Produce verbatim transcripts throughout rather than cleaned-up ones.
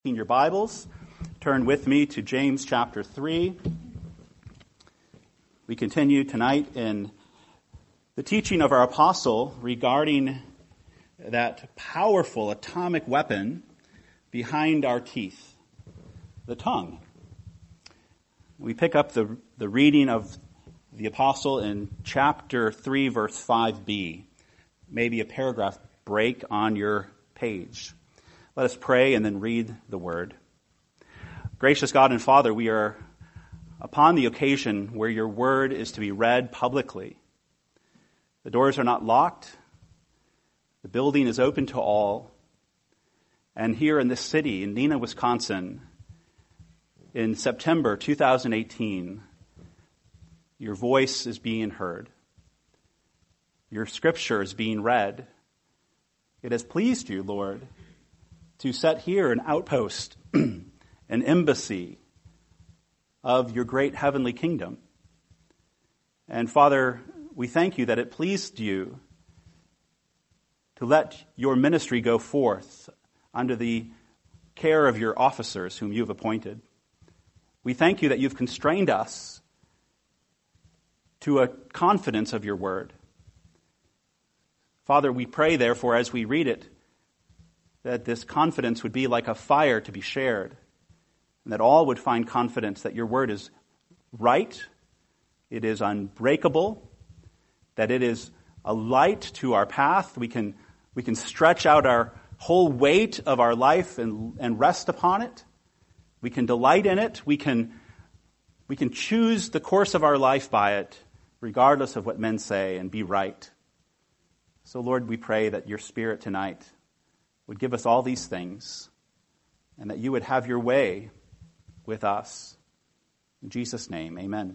In your Bibles, turn with me to James chapter three. We continue tonight in the teaching of our apostle regarding that powerful atomic weapon behind our teeth, the tongue. We pick up the, the reading of the apostle in chapter three, verse five b, maybe a paragraph break on your page. Let us pray and then read the word. Gracious God and Father, we are upon the occasion where your word is to be read publicly. The doors are not locked. The building is open to all. And here in this city, in Neenah, Wisconsin, in September two thousand eighteen, your voice is being heard. Your scripture is being read. It has pleased you, Lord, to set here an outpost, an embassy of your great heavenly kingdom. And Father, we thank you that it pleased you to let your ministry go forth under the care of your officers whom you have appointed. We thank you that you've constrained us to a confidence of your word. Father, we pray, therefore, as we read it, that this confidence would be like a fire to be shared, and that all would find confidence that your word is right, it is unbreakable, that it is a light to our path. We can, we can stretch out our whole weight of our life and, and rest upon it. We can delight in it. We can, we can choose the course of our life by it, regardless of what men say, and be right. So, Lord, we pray that your Spirit tonight would give us all these things, and that you would have your way with us. In Jesus' name, amen.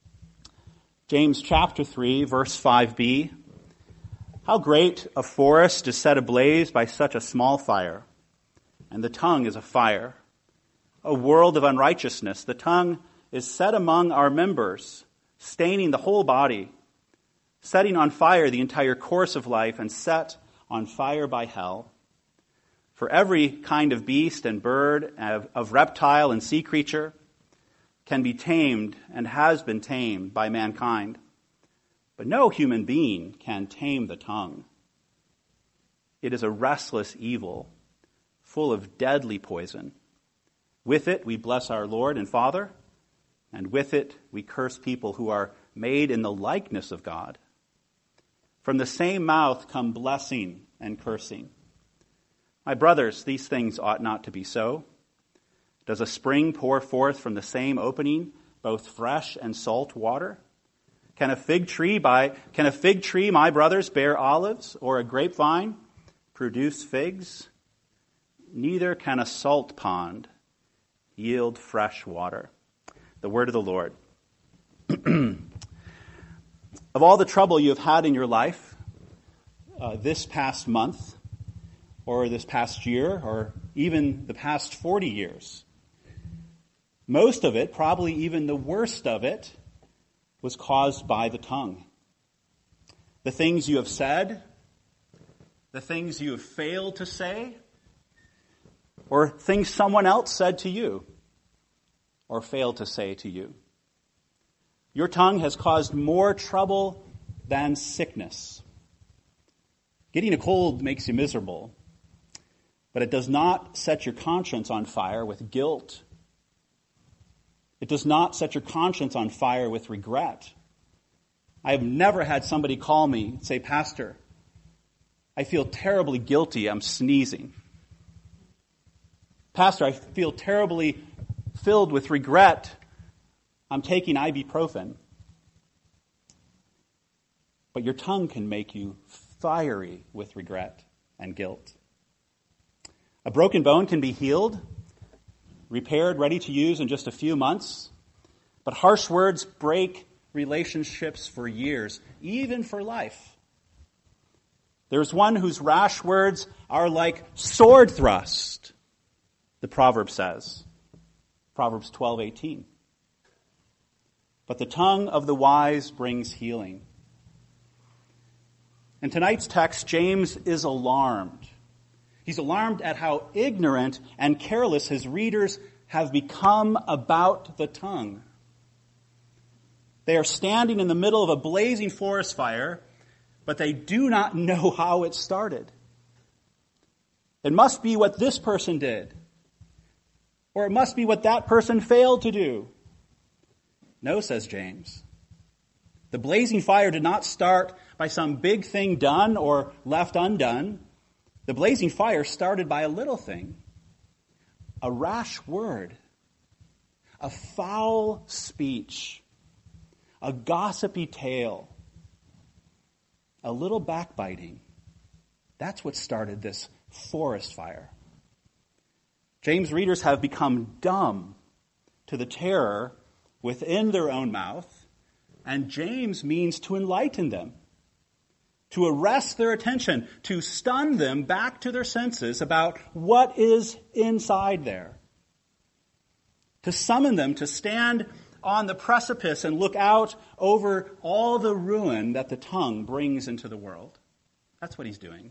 James chapter three, verse five b. How great a forest is set ablaze by such a small fire, and the tongue is a fire, a world of unrighteousness. The tongue is set among our members, staining the whole body, setting on fire the entire course of life, and set on fire by hell. For every kind of beast and bird, of, of reptile and sea creature, can be tamed and has been tamed by mankind. But no human being can tame the tongue. It is a restless evil, full of deadly poison. With it we bless our Lord and Father, and with it we curse people who are made in the likeness of God. From the same mouth come blessing and cursing. My brothers, these things ought not to be so. Does a spring pour forth from the same opening both fresh and salt water? Can a fig tree by can a fig tree, my brothers, bear olives, or a grapevine produce figs? Neither can a salt pond yield fresh water. The word of the Lord. Of all the trouble you have had in your life uh, this past month, or this past year, or even the past forty years. Most of it, probably even the worst of it, was caused by the tongue. The things you have said, the things you have failed to say, or things someone else said to you, or failed to say to you. Your tongue has caused more trouble than sickness. Getting a cold makes you miserable. But it does not set your conscience on fire with guilt. It does not set your conscience on fire with regret. I have never had somebody call me and say, Pastor, I feel terribly guilty, I'm sneezing. Pastor, I feel terribly filled with regret, I'm taking ibuprofen. But your tongue can make you fiery with regret and guilt. A broken bone can be healed, repaired, ready to use in just a few months. But harsh words break relationships for years, even for life. There's one whose rash words are like sword thrust, the proverb says. Proverbs twelve eighteen. But the tongue of the wise brings healing. In tonight's text, James is alarmed. He's alarmed at how ignorant and careless his readers have become about the tongue. They are standing in the middle of a blazing forest fire, but they do not know how it started. It must be what this person did, or it must be what that person failed to do. No, says James. The blazing fire did not start by some big thing done or left undone. The blazing fire started by a little thing, a rash word, a foul speech, a gossipy tale, a little backbiting. That's what started this forest fire. James' readers have become dumb to the terror within their own mouth, and James means to enlighten them, to arrest their attention, to stun them back to their senses about what is inside there, to summon them to stand on the precipice and look out over all the ruin that the tongue brings into the world. That's what he's doing.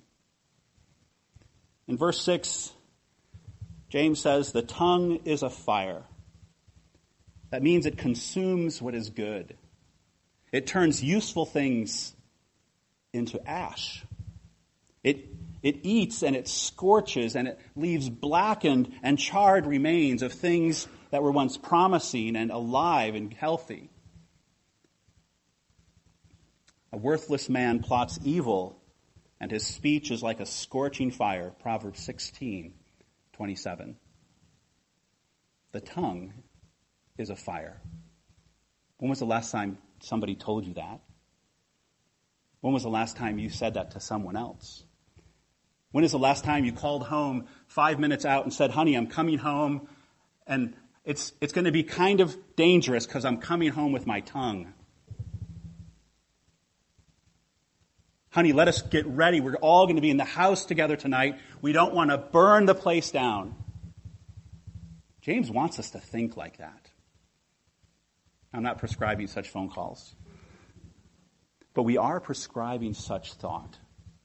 In verse six, James says, the tongue is a fire. That means it consumes what is good. It turns useful things into ash. It, it eats and it scorches and it leaves blackened and charred remains of things that were once promising and alive and healthy. A worthless man plots evil, and his speech is like a scorching fire. Proverbs sixteen twenty-seven. The tongue is a fire. When was the last time somebody told you that? When was the last time you said that to someone else? When is the last time you called home five minutes out and said, honey, I'm coming home, and it's it's going to be kind of dangerous because I'm coming home with my tongue. Honey, let us get ready. We're all going to be in the house together tonight. We don't want to burn the place down. James wants us to think like that. I'm not prescribing such phone calls. But we are prescribing such thought.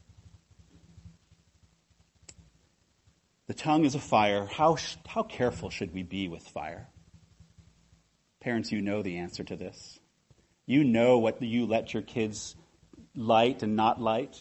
The tongue is a fire. How, how careful should we be with fire? Parents, you know the answer to this. You know what you let your kids light and not light.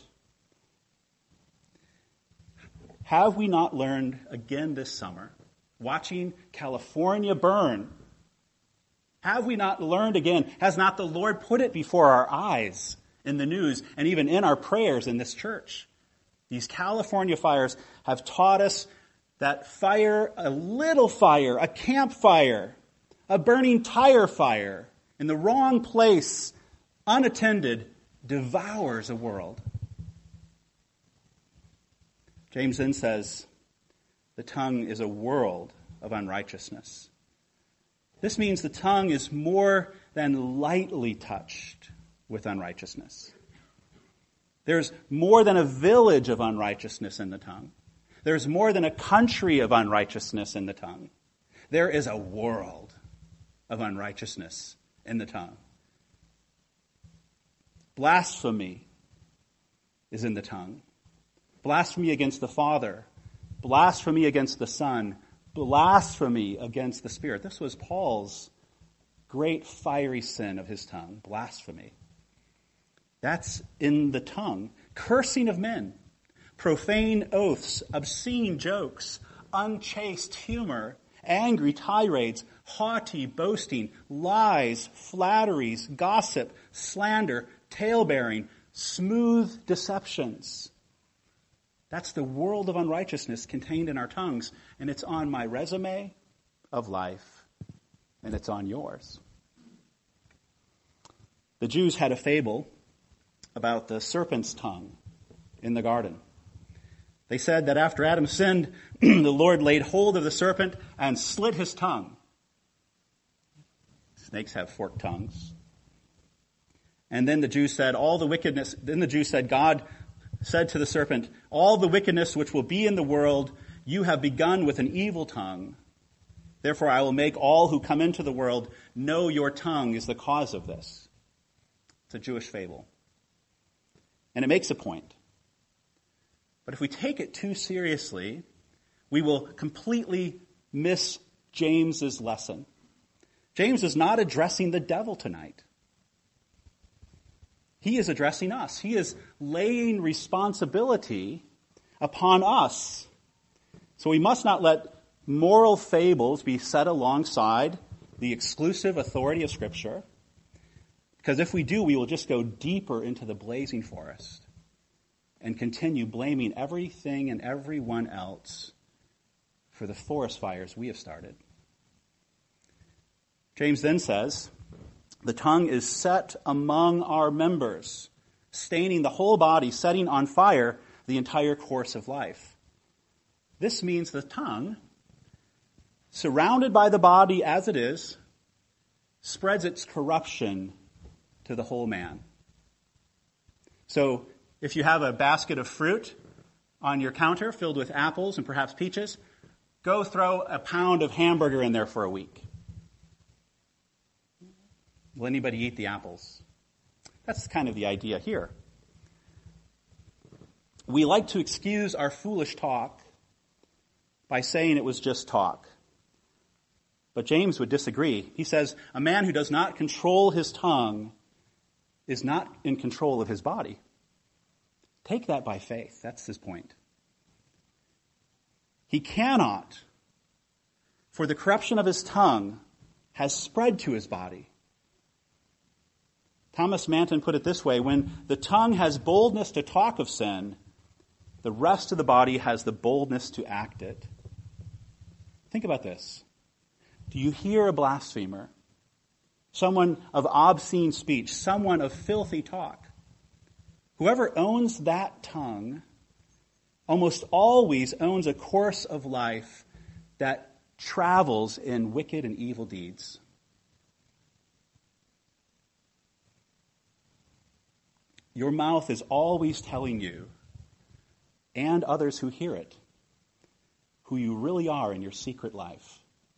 Have we not learned again this summer, watching California burn? Have we not learned again? Has not the Lord put it before our eyes in the news and even in our prayers in this church? These California fires have taught us that fire, a little fire, a campfire, a burning tire fire in the wrong place, unattended, devours a world. James then says, the tongue is a world of unrighteousness. This means the tongue is more than lightly touched with unrighteousness. There's more than a village of unrighteousness in the tongue. There's more than a country of unrighteousness in the tongue. There is a world of unrighteousness in the tongue. Blasphemy is in the tongue. Blasphemy against the Father. Blasphemy against the Son. Blasphemy against the Spirit. This was Paul's great fiery sin of his tongue. Blasphemy. That's in the tongue. Cursing of men. Profane oaths. Obscene jokes. Unchaste humor. Angry tirades. Haughty boasting. Lies. Flatteries. Gossip. Slander. Tale-bearing. Smooth deceptions. That's the world of unrighteousness contained in our tongues, and it's on my resume of life, and it's on yours. The Jews had a fable about the serpent's tongue in the garden. They said that after Adam sinned, the Lord laid hold of the serpent and slit his tongue. Snakes have forked tongues. And then the Jews said, all the wickedness, then the Jews said, God said to the serpent, all the wickedness which will be in the world, you have begun with an evil tongue. Therefore I will make all who come into the world know your tongue is the cause of this. It's a Jewish fable. And it makes a point. But if we take it too seriously, we will completely miss James's lesson. James is not addressing the devil tonight. He is addressing us. He is laying responsibility upon us. So we must not let moral fables be set alongside the exclusive authority of Scripture, because if we do, we will just go deeper into the blazing forest and continue blaming everything and everyone else for the forest fires we have started. James then says, the tongue is set among our members, staining the whole body, setting on fire the entire course of life. This means the tongue, surrounded by the body as it is, spreads its corruption to the whole man. So if you have a basket of fruit on your counter filled with apples and perhaps peaches, go throw a pound of hamburger in there for a week. Will anybody eat the apples? That's kind of the idea here. We like to excuse our foolish talk by saying it was just talk. But James would disagree. He says, a man who does not control his tongue is not in control of his body. Take that by faith. That's his point. He cannot, for the corruption of his tongue has spread to his body. Thomas Manton put it this way, when the tongue has boldness to talk of sin, the rest of the body has the boldness to act it. Think about this. Do you hear a blasphemer? Someone of obscene speech, someone of filthy talk. Whoever owns that tongue almost always owns a course of life that travels in wicked and evil deeds. Your mouth is always telling you, and others who hear it, who you really are in your secret life.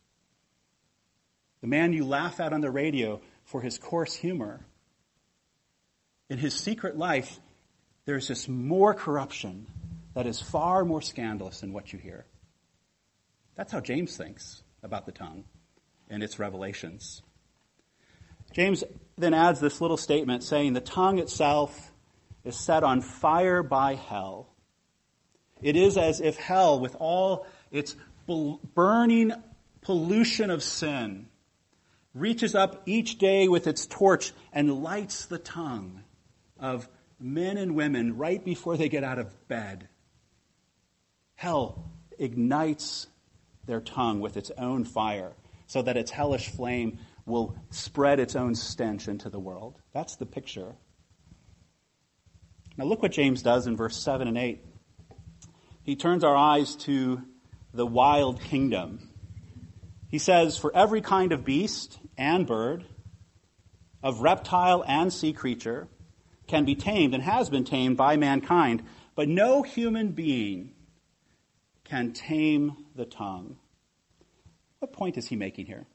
The man you laugh at on the radio for his coarse humor, in his secret life, there's just more corruption that is far more scandalous than what you hear. That's how James thinks about the tongue and its revelations. James then adds this little statement saying the tongue itself is set on fire by hell. It is as if hell, with all its burning pollution of sin, reaches up each day with its torch and lights the tongue of men and women right before they get out of bed. Hell ignites their tongue with its own fire so that its hellish flame will spread its own stench into the world. That's the picture. Now look what James does in verse seven and eight. He turns our eyes to the wild kingdom. He says, for every kind of beast and bird, of reptile and sea creature, can be tamed and has been tamed by mankind, but no human being can tame the tongue. What point is he making here?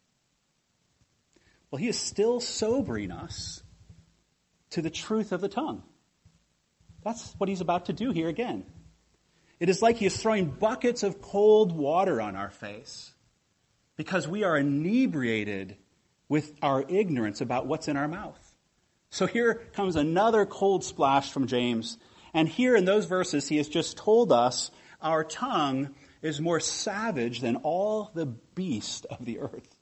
Well, he is still sobering us to the truth of the tongue. That's what he's about to do here again. It is like he is throwing buckets of cold water on our face because we are inebriated with our ignorance about what's in our mouth. So here comes another cold splash from James. And here in those verses, he has just told us our tongue is more savage than all the beasts of the earth.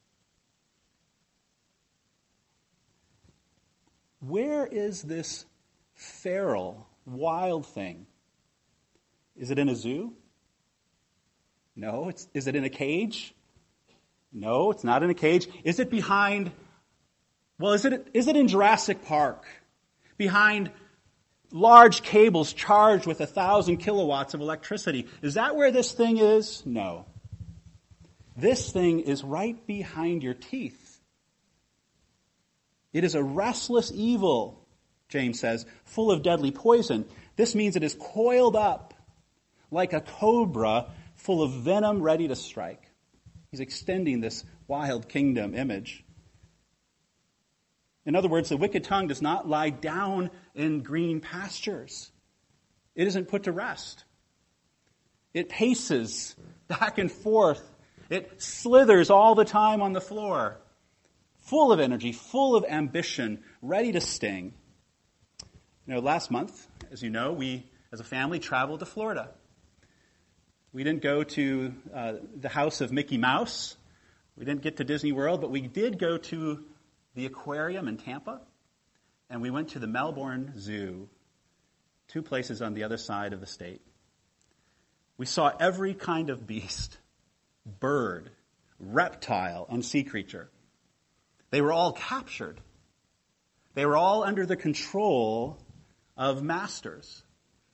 Where is this feral, wild thing? Is it in a zoo? No. It's, is it in a cage? No, it's not in a cage. Is it behind, well, is it, is it in Jurassic Park? Behind large cables charged with a thousand kilowatts of electricity. Is that where this thing is? No. This thing is right behind your teeth. It is a restless evil, James says, full of deadly poison. This means it is coiled up like a cobra full of venom ready to strike. He's extending this wild kingdom image. In other words, the wicked tongue does not lie down in green pastures. It isn't put to rest. It paces back and forth. It slithers all the time on the floor, full of energy, full of ambition, ready to sting. You know, last month, as you know, we, as a family, traveled to Florida. We didn't go to uh, the house of Mickey Mouse. We didn't get to Disney World, but we did go to the aquarium in Tampa, and we went to the Melbourne Zoo, two places on the other side of the state. We saw every kind of beast, bird, reptile, and sea creature. They were all captured. They were all under the control of masters.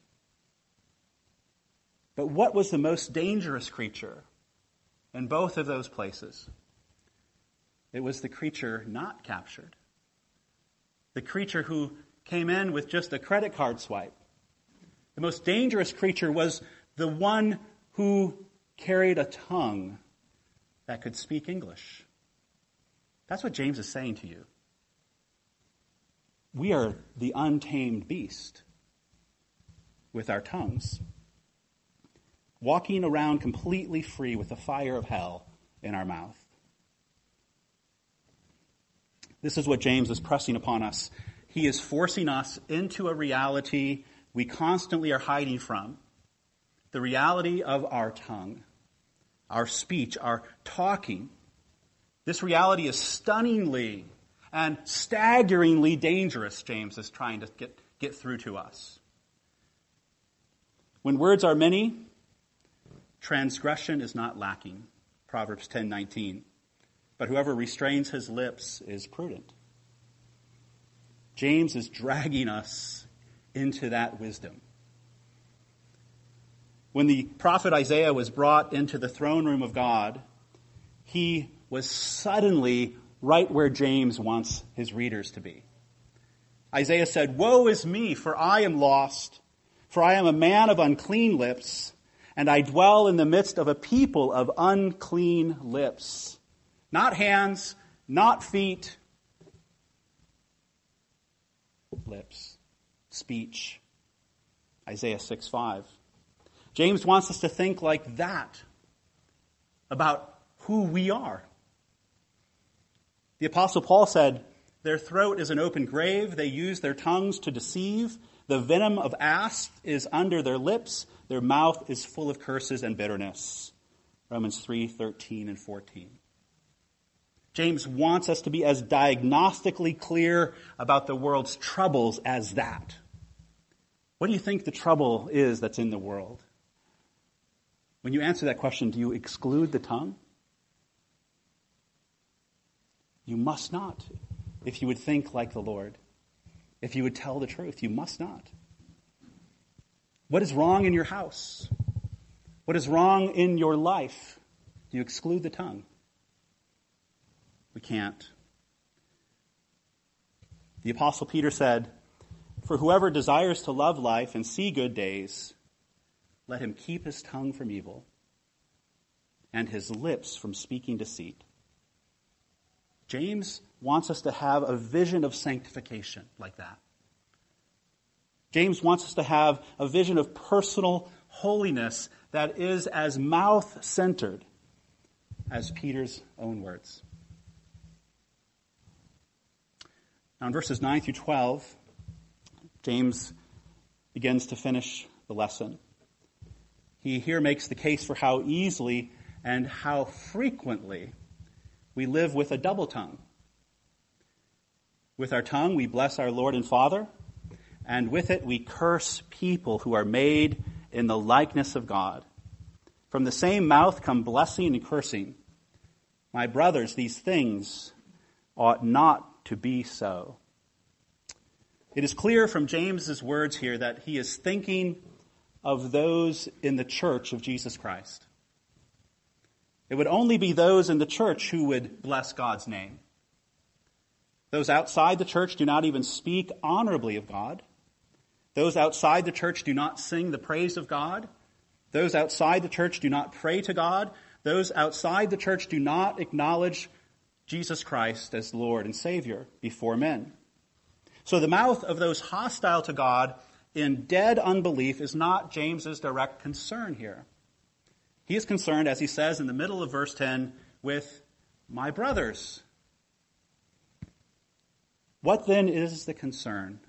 But what was the most dangerous creature in both of those places? It was the creature not captured. The creature who came in with just a credit card swipe. The most dangerous creature was the one who carried a tongue that could speak English. That's what James is saying to you. We are the untamed beast with our tongues, walking around completely free with the fire of hell in our mouth. This is what James is pressing upon us. He is forcing us into a reality we constantly are hiding from. The reality of our tongue, our speech, our talking. This reality is stunningly and staggeringly dangerous, James is trying to get, get through to us. When words are many, transgression is not lacking. Proverbs ten nineteen. But whoever restrains his lips is prudent. James is dragging us into that wisdom. When the prophet Isaiah was brought into the throne room of God, he was suddenly right where James wants his readers to be. Isaiah said, "Woe is me, for I am lost, for I am a man of unclean lips, and I dwell in the midst of a people of unclean lips." Not hands, not feet, lips, speech. Isaiah six five. James wants us to think like that about who we are. The Apostle Paul said, "Their throat is an open grave. They use their tongues to deceive. The venom of asps is under their lips. Their mouth is full of curses and bitterness." Romans three thirteen and fourteen. James wants us to be as diagnostically clear about the world's troubles as that. What do you think the trouble is that's in the world? When you answer that question, do you exclude the tongue? You must not, if you would think like the Lord. If you would tell the truth, you must not. What is wrong in your house? What is wrong in your life? Do you exclude the tongue? We can't. The Apostle Peter said, "For whoever desires to love life and see good days, let him keep his tongue from evil and his lips from speaking deceit." James wants us to have a vision of sanctification like that. James wants us to have a vision of personal holiness that is as mouth-centered as Peter's own words. Now in verses nine through twelve, James begins to finish the lesson. He here makes the case for how easily and how frequently we live with a double tongue. With our tongue, we bless our Lord and Father, and with it we curse people who are made in the likeness of God. From the same mouth come blessing and cursing. My brothers, these things ought not to be so. It is clear from James's words here that he is thinking of those in the church of Jesus Christ. It would only be those in the church who would bless God's name. Those outside the church do not even speak honorably of God. Those outside the church do not sing the praise of God. Those outside the church do not pray to God. Those outside the church do not acknowledge Jesus Christ as Lord and Savior before men. So the mouth of those hostile to God in dead unbelief is not James's direct concern here. He is concerned, as he says in the middle of verse ten, with my brothers. What then is the concern?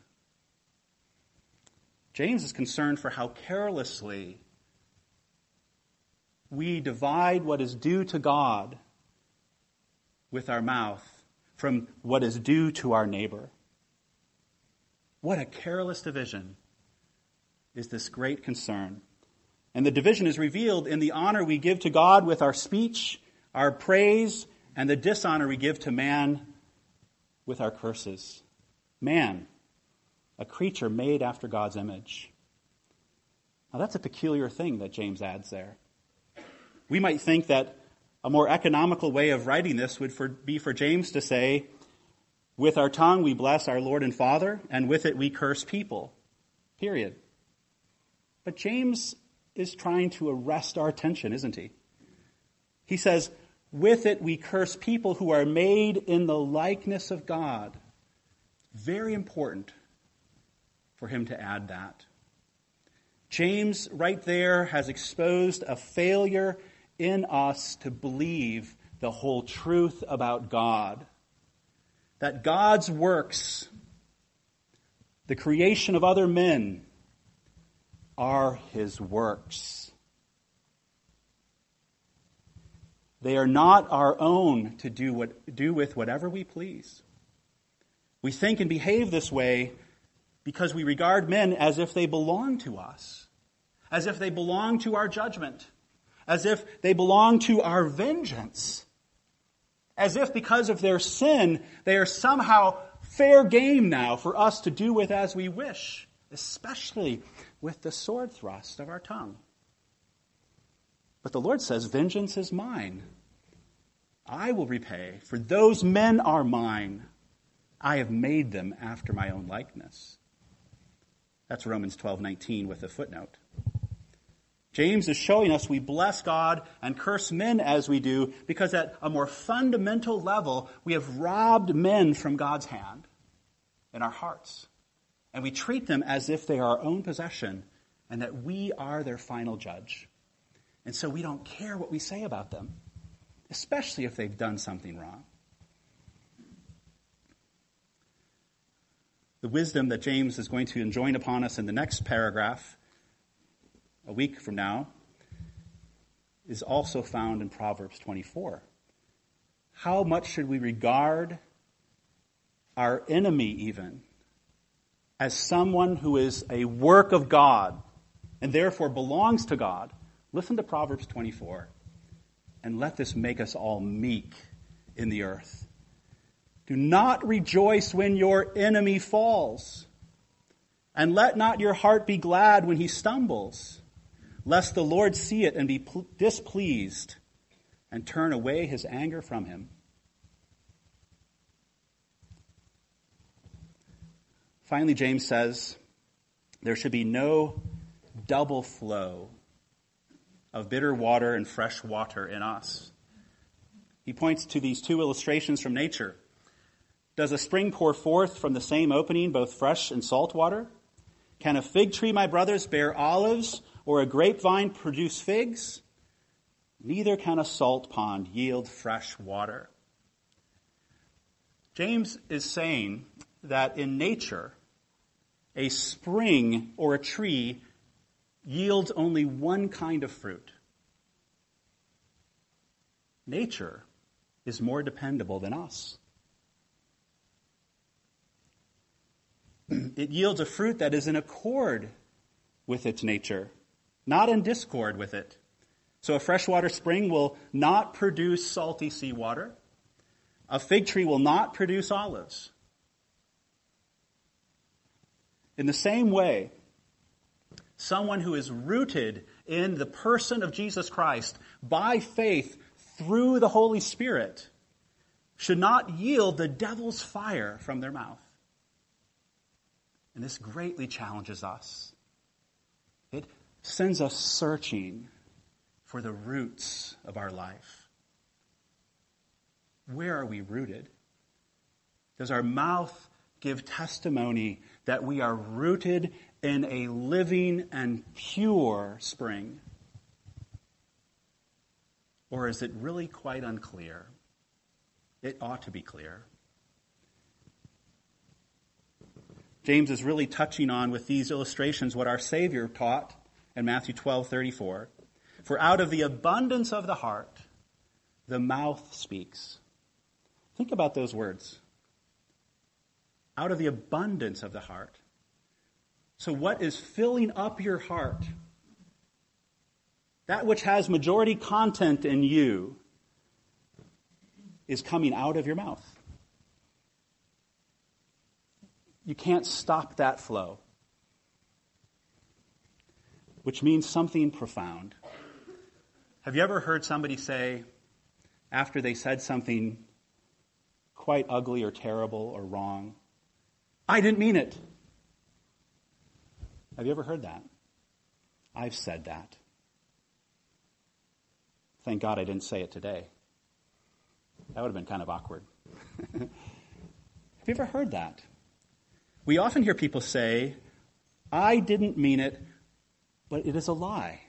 James is concerned for how carelessly we divide what is due to God with our mouth from what is due to our neighbor. What a careless division is this great concern. And the division is revealed in the honor we give to God with our speech, our praise, and the dishonor we give to man with our curses. Man, a creature made after God's image. Now that's a peculiar thing that James adds there. We might think that a more economical way of writing this would for, be for James to say, with our tongue we bless our Lord and Father, and with it we curse people. Period. But James is trying to arrest our attention, isn't he? He says, with it we curse people who are made in the likeness of God. Very important for him to add that. James, right there, has exposed a failure in us to believe the whole truth about God. That God's works, the creation of other men, are his works. They are not our own to do what do with whatever we please. We think and behave this way because we regard men as if they belong to us, as if they belong to our judgment, as if they belong to our vengeance, as if because of their sin, they are somehow fair game now for us to do with as we wish, especially with the sword thrust of our tongue. But the Lord says, vengeance is mine. I will repay, for those men are mine. I have made them after my own likeness. That's Romans twelve nineteen with a footnote. James is showing us we bless God and curse men as we do because at a more fundamental level, we have robbed men from God's hand in our hearts. And we treat them as if they are our own possession and that we are their final judge. And so we don't care what we say about them, especially if they've done something wrong. The wisdom that James is going to enjoin upon us in the next paragraph, a week from now, is also found in Proverbs twenty-four. How much should we regard our enemy even as someone who is a work of God and therefore belongs to God? Listen to Proverbs twenty-four, and let this make us all meek in the earth. Do not rejoice when your enemy falls, and let not your heart be glad when he stumbles, lest the Lord see it and be displeased and turn away his anger from him. Finally, James says, there should be no double flow of bitter water and fresh water in us. He points to these two illustrations from nature. Does a spring pour forth from the same opening both fresh and salt water? Can a fig tree, my brothers, bear olives, or a grapevine produce figs? Neither can a salt pond yield fresh water. James is saying that in nature, a spring or a tree yields only one kind of fruit. Nature is more dependable than us. It yields a fruit that is in accord with its nature, not in discord with it. So a freshwater spring will not produce salty seawater. A fig tree will not produce olives. In the same way, someone who is rooted in the person of Jesus Christ by faith through the Holy Spirit should not yield the devil's fire from their mouth. And this greatly challenges us. It sends us searching for the roots of our life. Where are we rooted? Does our mouth give testimony that we are rooted in a living and pure spring? Or is it really quite unclear? It ought to be clear. James is really touching on with these illustrations what our Savior taught in Matthew twelve thirty-four. For out of the abundance of the heart, the mouth speaks. Think about those words. Out of the abundance of the heart. So what is filling up your heart? That which has majority content in you is coming out of your mouth. You can't stop that flow. Which means something profound. Have you ever heard somebody say, after they said something quite ugly or terrible or wrong, I didn't mean it? Have you ever heard that? I've said that. Thank God I didn't say it today. That would have been kind of awkward. Have you ever heard that? We often hear people say, I didn't mean it, but it is a lie.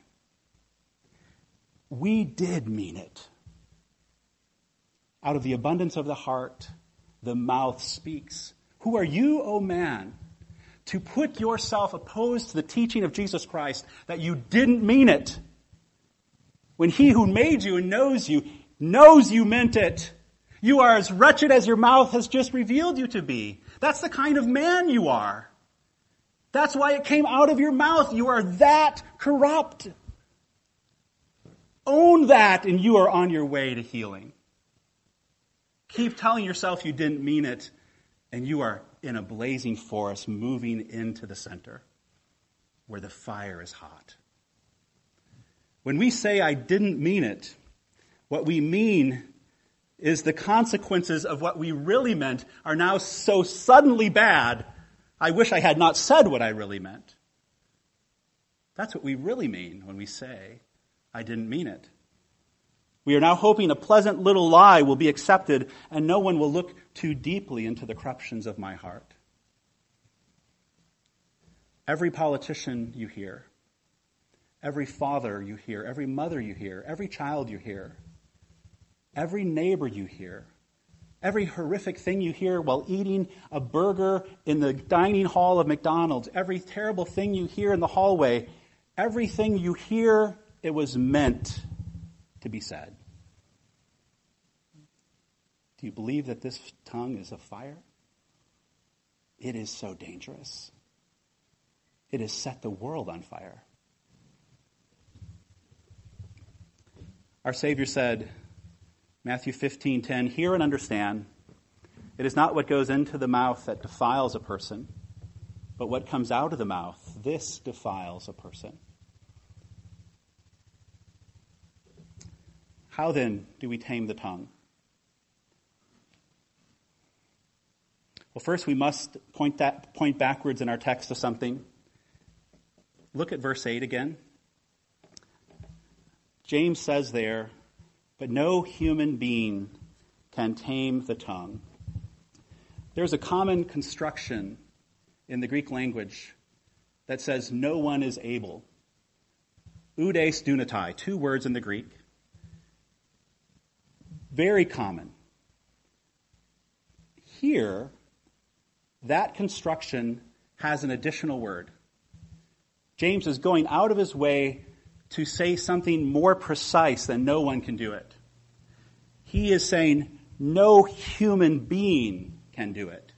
We did mean it. Out of the abundance of the heart, the mouth speaks. Who are you, O man, to put yourself opposed to the teaching of Jesus Christ that you didn't mean it? When he who made you and knows you, knows you meant it. You are as wretched as your mouth has just revealed you to be. That's the kind of man you are. That's why it came out of your mouth. You are that corrupt. Own that and you are on your way to healing. Keep telling yourself you didn't mean it and you are in a blazing forest moving into the center where the fire is hot. When we say I didn't mean it, what we mean is the consequences of what we really meant are now so suddenly bad, I wish I had not said what I really meant. That's what we really mean when we say, I didn't mean it. We are now hoping a pleasant little lie will be accepted and no one will look too deeply into the corruptions of my heart. Every politician you hear, every father you hear, every mother you hear, every child you hear, every neighbor you hear, every horrific thing you hear while eating a burger in the dining hall of McDonald's, every terrible thing you hear in the hallway, everything you hear, it was meant to be said. Do you believe that this tongue is a fire? It is so dangerous. It has set the world on fire. Our Savior said, Matthew fifteen ten, hear and understand. It is not what goes into the mouth that defiles a person, but what comes out of the mouth, this defiles a person. How then do we tame the tongue? Well, first we must point that point backwards in our text to something. Look at verse eight again. James says there, but no human being can tame the tongue. There's a common construction in the Greek language that says no one is able. Oudes dunatai, two words in the Greek. Very common. Here, that construction has an additional word. James is going out of his way to say something more precise than no one can do it. He is saying no human being can do it.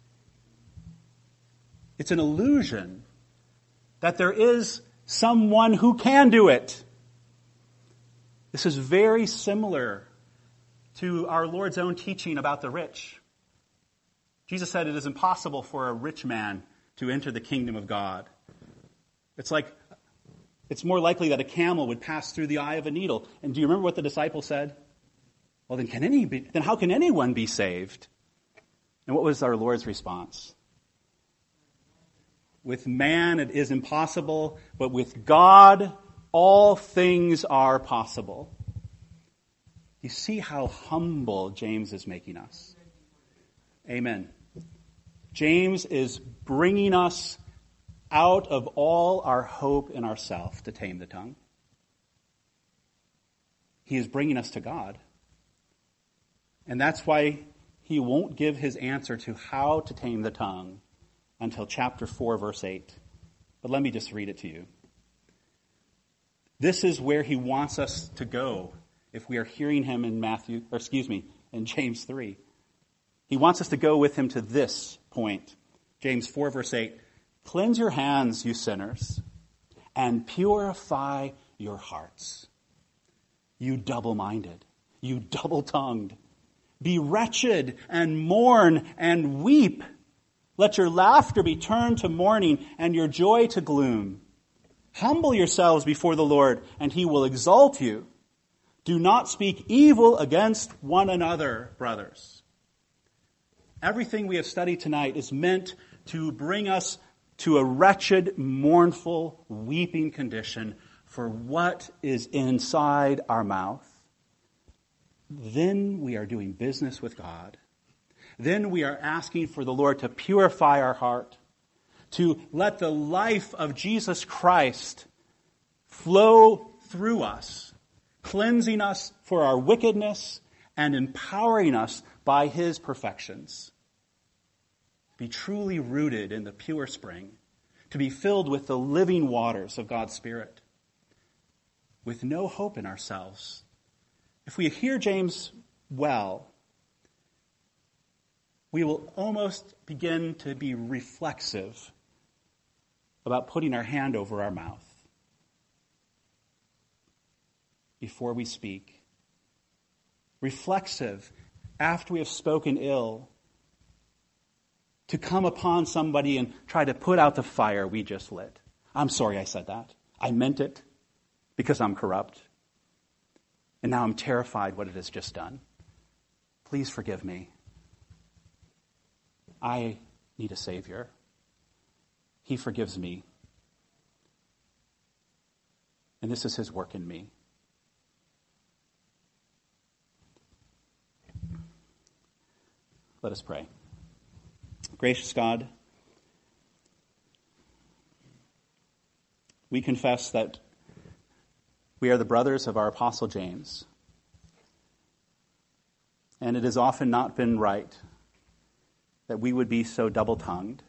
It's an illusion that there is someone who can do it. This is very similar to our Lord's own teaching about the rich. Jesus said it is impossible for a rich man to enter the kingdom of God. It's like, it's more likely that a camel would pass through the eye of a needle. And do you remember what the disciple said? Well, then can any be, then how can anyone be saved? And what was our Lord's response? With man it is impossible, but with God all things are possible. You see how humble James is making us. Amen. James is bringing us out of all our hope in ourselves to tame the tongue. He is bringing us to God. And that's why he won't give his answer to how to tame the tongue until chapter four, verse eight. But let me just read it to you. This is where he wants us to go if we are hearing him in Matthew, or excuse me, in James three. He wants us to go with him to this point. James four, verse eight. Cleanse your hands, you sinners, and purify your hearts. You double-minded, you double-tongued. Be wretched and mourn and weep. Let your laughter be turned to mourning and your joy to gloom. Humble yourselves before the Lord, and he will exalt you. Do not speak evil against one another, brothers. Everything we have studied tonight is meant to bring us to a wretched, mournful, weeping condition for what is inside our mouth. Then we are doing business with God. Then we are asking for the Lord to purify our heart, to let the life of Jesus Christ flow through us, cleansing us for our wickedness and empowering us by his perfections. Be truly rooted in the pure spring, to be filled with the living waters of God's Spirit, with no hope in ourselves. If we hear James well, we will almost begin to be reflexive about putting our hand over our mouth before we speak. Reflexive after we have spoken ill, to come upon somebody and try to put out the fire we just lit. I'm sorry I said that. I meant it because I'm corrupt. And now I'm terrified what it has just done. Please forgive me. I need a Savior. He forgives me. And this is his work in me. Let us pray. Gracious God, we confess that we are the brothers of our Apostle James. And it has often not been right that we would be so double-tongued,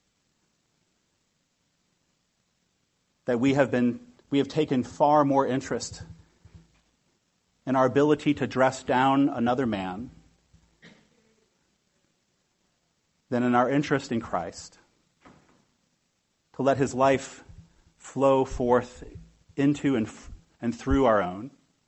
that we have been, we have taken far more interest in our ability to dress down another man than in our interest in Christ, to let his life flow forth into and and through our own.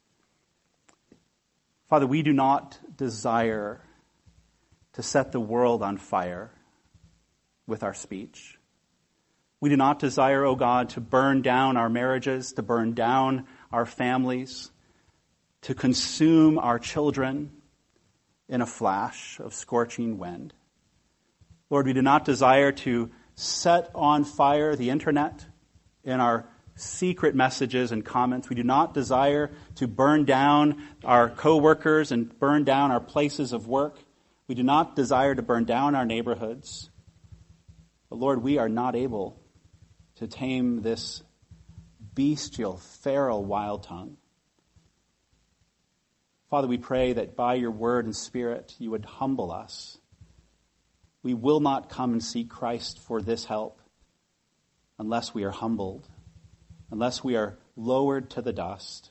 Father, we do not desire to set the world on fire with our speech. We do not desire, O God, to burn down our marriages, to burn down our families, to consume our children in a flash of scorching wind. Lord, we do not desire to set on fire the internet in our secret messages and comments. We do not desire to burn down our co-workers and burn down our places of work. We do not desire to burn down our neighborhoods. But Lord, we are not able to tame this bestial, feral, wild tongue. Father, we pray that by your word and spirit, you would humble us. We will not come and seek Christ for this help unless we are humbled, unless we are lowered to the dust.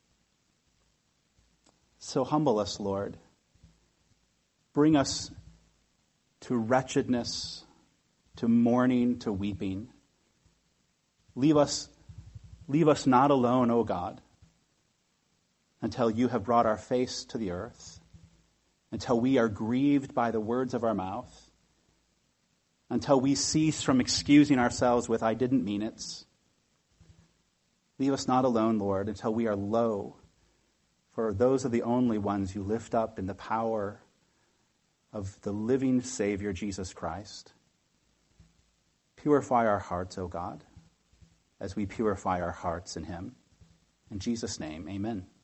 So humble us, Lord. Bring us to wretchedness, to mourning, to weeping. Leave us, leave us not alone, O God, until you have brought our face to the earth, until we are grieved by the words of our mouth, until we cease from excusing ourselves with, I didn't mean it. Leave us not alone, Lord, until we are low, for those are the only ones you lift up in the power of the living Savior, Jesus Christ. Purify our hearts, O God, as we purify our hearts in him. In Jesus' name, amen.